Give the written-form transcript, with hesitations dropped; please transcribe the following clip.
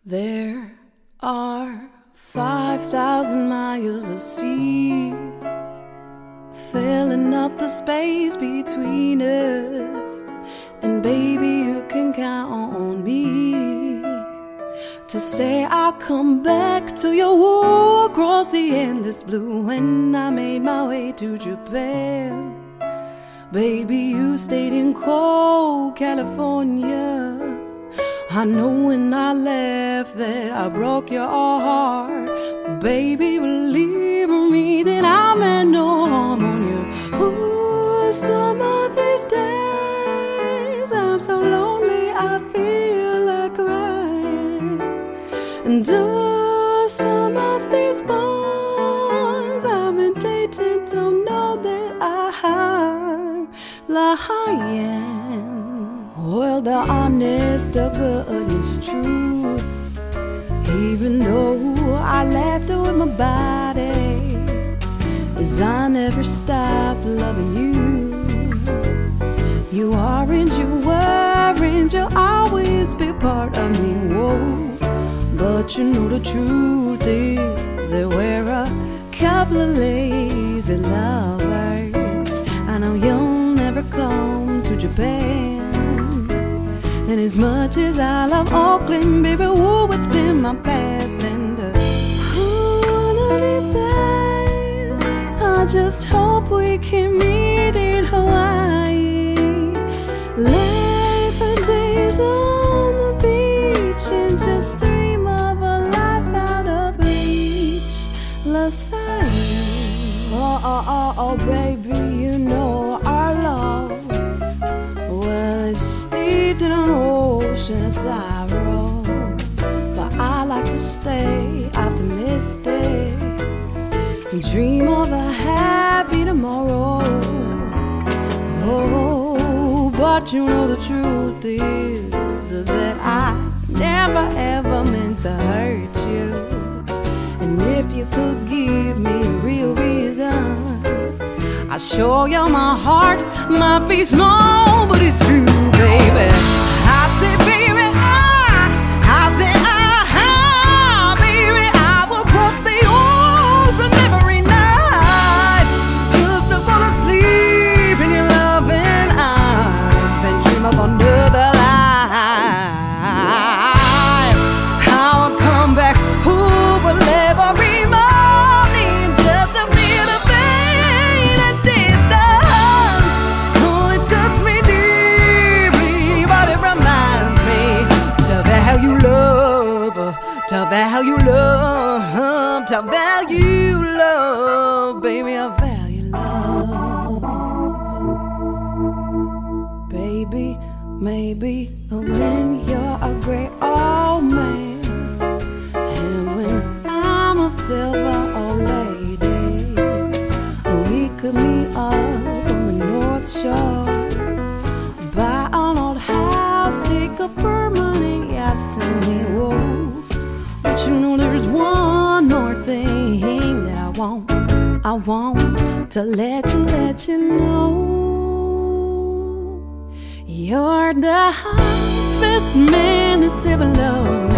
There are 5,000 miles of sea filling up the space between us, and baby, you can count on me to say I'll come back to your wall across the endless blue when I made my way to Japan. Baby, you stayed in cold California. I know when I left that I broke your heart. Baby, believe me that I meant no harm on you. Ooh, some of these days I'm so lonely I feel like crying. And some of these boys I've been dating don't know that I'm lying. Well, the honest, the goodness truth, even though I left it with my body, is I never stopped loving you. You aren't, you weren't, you'll always be part of me, whoa. But you know the truth is that we're a couple of lazy lovers. I know you'll never come to Japan. And as much as I love Oakland, baby, whoa, it's in my past. And one of these days, I just hope we can meet in Hawaii. Lay for days on the beach and just dream of a life out of reach. LaSalle. Oh, baby, you know our love, well, it's steeped in an ocean of sorrow. But I like to stay optimistic and dream of a happy tomorrow. Oh, but you know the truth is that I never ever meant to hurt you. And if you could give me a real reason, I'll show you my heart might be small, but it's true, baby. I say, baby, baby, I will cross the ocean every night just to fall asleep in your loving arms and dream up under the light. I will come back, who will ever remind me just a bit of pain and distance. Oh, it cuts me deeply, but it reminds me to value love, to value love, to value love. Baby, I value love. Baby, maybe when you're a great old man, and when I'm a silver old lady, we could meet up on the North Shore, buy an old house, take a permanent yes and me, whoa. But you know there's one more thing that I want to let you know. You're the best man that's ever loved me.